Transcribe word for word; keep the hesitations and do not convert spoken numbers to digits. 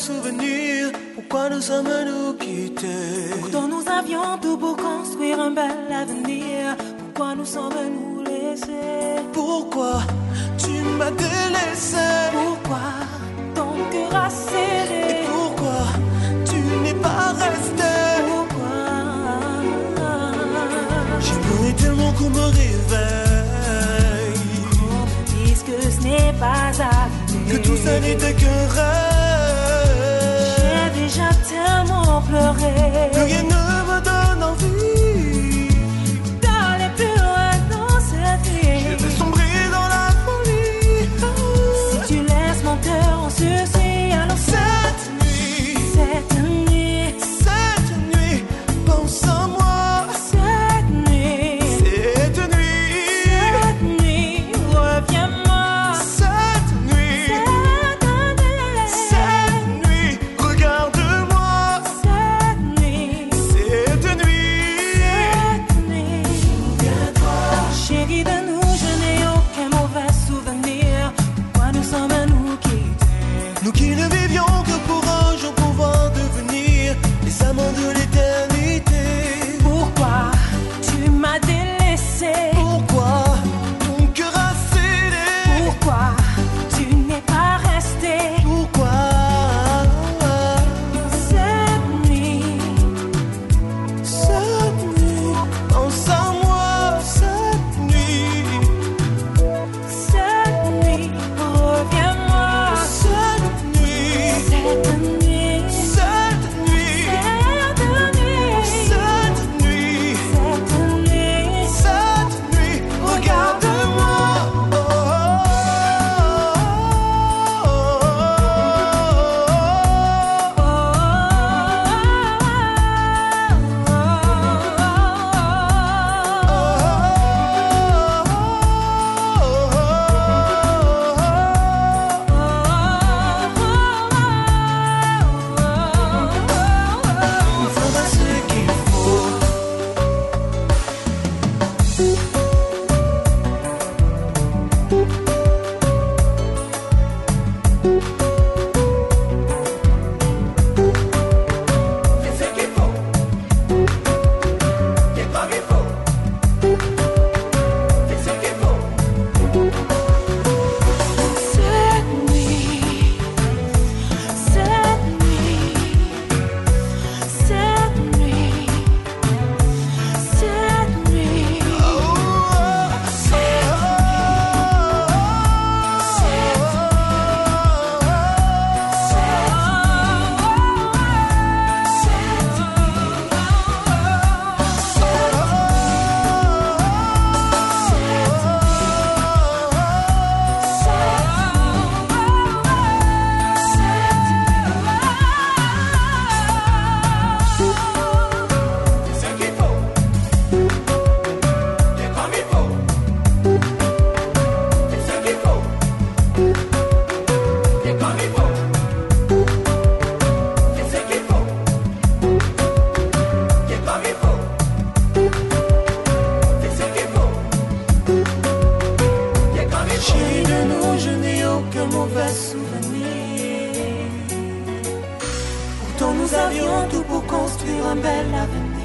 souvenir. Pourquoi nous sommes-nous quittés? Pourtant nous avions tout pour construire un bel avenir. Pourquoi nous sommes-nous laissés? Pourquoi tu m'as délaissé? Pourquoi ton cœur a scellé? Et pourquoi tu n'es pas resté? Pourquoi? J'aimerais tellement qu'on me réveille, On me dise que ce n'est pas arrivé, que tout ça n'était qu'un rêve. J'ai déjà tellement pleuré, Que rien ne me donne envie d'aller plus loin dans cette vie. Je vais sombrer dans la folie. Si tu laisses mon cœur en sursis, alors Cette nuit, cette nuit, cette nuit, pense à moi. cette nuit, Cette nuit, cette nuit, reviens-moi. cette nuit, cette nuit, regarde-moi. Cette nuit, Cette nuit, cette nuit, souviens-toi. Chérie de nous, je n'ai aucun mauvais souvenir. Pourquoi nous sommes à nous quitter? nous qui ne vivions que pour un jour pouvoir devenir les amants de l'éternité. Pourquoi tu m'as délaissé? Pourquoi ton cœur a cédé? Pourquoi tu n'es pas resté? Pourquoi Cette nuit, cette nuit, pense à moi. Cette nuit, cette nuit, reviens-moi. cette nuit, Cette nuit, cette nuit, cette nuit, cette nuit, cette nuit, cette nuit, regarde-moi. Oh, oh, oh, Il faudra ce qu'il faut. Fais ce qu'il faut. Fais comme il faut. Fais ce qu'il faut. cette nuit, cette nuit, cette nuit, cette nuit, Oh, Fais ce qu'il faut. Fais comme il faut. Fais ce qu'il faut. Fais comme il faut. Fais ce qu'il faut. Fais comme il faut. Fais ce qu'il faut. Fais comme il faut. Chérie de nous, je n'ai aucun mauvais souvenir. Pourtant nous avions tout pour construire un bel avenir.